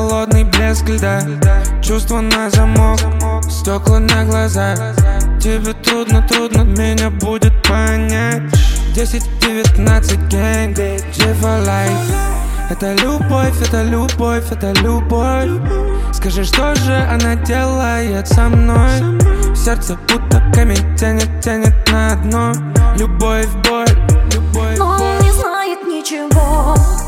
холодный блеск льда. Чувства на замок, стекла на глаза. Тебе трудно, меня будет понять. 10-19 гэнг, G for life. Это любовь, это любовь, это любовь. Скажи, что же она делает со мной? Сердце будто камень тянет на дно. Любовь, боль, любовь, но он не знает ничего.